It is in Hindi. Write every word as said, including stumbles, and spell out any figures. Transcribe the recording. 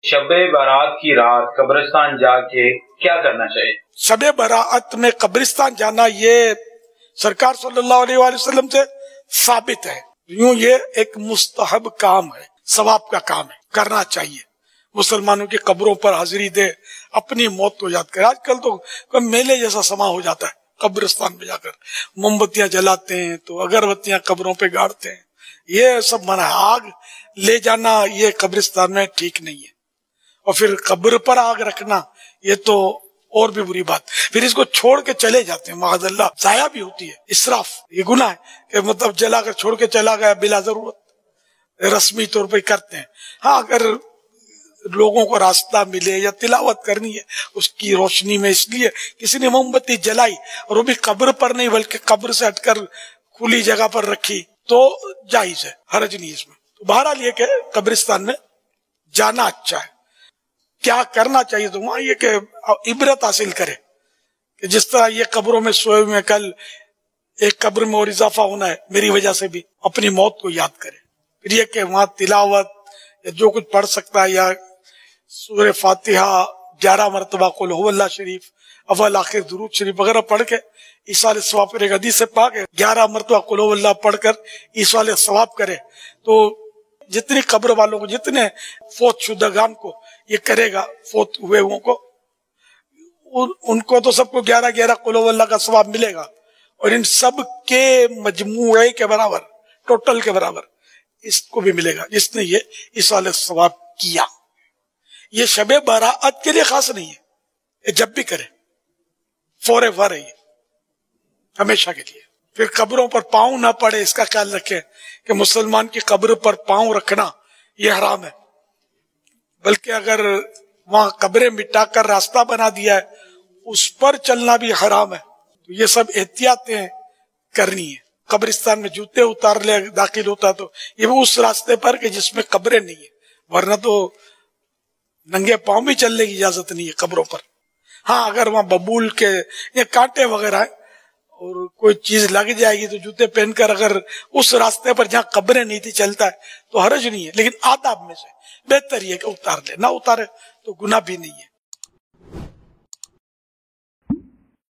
शबे बारात की रात कब्रिस्तान जाके क्या करना चाहिए? शबे बारात में कब्रिस्तान जाना ये सरकार सल्लल्लाहु अलैहि वसल्लम से साबित है। यूं ये एक मुस्तहब काम है, सवाब का काम है, करना चाहिए। मुसलमानों की कब्रों पर हाजिरी दे, अपनी मौत को याद करे। आजकल तो कोई मेले जैसा समा हो जाता है, कब्रिस्तान में जाकर मोमबत्तियां जलाते हैं तो अगरबत्तियां कब्रों पे गाड़ते हैं, ये सब मना है। आग ले जाना ये कब्रिस्तान में ठीक नहीं है, और फिर कब्र पर आग रखना ये तो और भी बुरी बात। फिर इसको छोड़ के चले जाते हैं, माअज़ल्लाह जाया भी होती है, इसराफ, ये गुनाह है कि मतलब जलाकर छोड़ के चला गया बिला जरूरत, रस्मी तौर पर करते हैं। हाँ, अगर लोगों को रास्ता मिले या तिलावत करनी है उसकी रोशनी में, इसलिए किसी ने मोमबत्ती जलाई और वो भी कब्र पर नहीं बल्कि कब्र से हटकर खुली जगह पर रखी तो जायज है, हरज नहीं इसमें। तो बहरहाल ये कि कब्रिस्तान में जाना अच्छा है। क्या करना चाहिए तो वहां ये कि इबरत हासिल करे कि जिस तरह ये कब्रों में सोए हुए, कल एक कब्र में और इजाफा होना है मेरी वजह से भी, अपनी मौत को याद करे। फिर ये कि वहां तिलावत या जो कुछ पढ़ सकता है, या सूरह फातिहा ग्यारह मरतबा कुल हुवल्लाह शरीफ, अव्वल आखिर दुरूद शरीफ वगैरह पढ़ के ईसाल सवाब करे। हदीस से पाक है ग्यारह मरतबा कुल हुवल्लाह पढ़कर ईसाल सवाब करे तो जितनी कब्र वालों को, जितने फोत शुदागान को ये करेगा, फोत हुए हुओं को, उन, उनको तो सबको ग्यारह ग्यारह कुल हुवल्लाह का सवाब मिलेगा, और इन सब के मजमूए के बराबर, टोटल के बराबर इसको भी मिलेगा जिसने ये ईसाल सवाब किया। ये शबे बारात के लिए खास नहीं है, ये जब भी करे फॉरएवर है, ये हमेशा के लिए। फिर कब्रों पर पांव ना पड़े, इसका ख्याल रखें कि मुसलमान की कब्र पर पांव रखना ये हराम है, बल्कि अगर वहां कब्रें मिटाकर रास्ता बना दिया है उस पर चलना भी हराम है। तो ये सब एहतियातें करनी है। कब्रिस्तान में जूते उतार ले दाखिल होता तो ये भी उस रास्ते पर कि जिसमें कब्रें नहीं है, वरना तो नंगे पांव भी चलने की इजाजत नहीं है कब्रों पर। हाँ, अगर वहां बबूल के या कांटे वगैरह है और कोई चीज लग जाएगी तो जूते पहनकर अगर उस रास्ते पर जहां कब्रें नहीं थी चलता है तो हरज नहीं है, लेकिन आदाब में से बेहतर ये कि उतार ले, ना उतारे तो गुनाह भी नहीं है।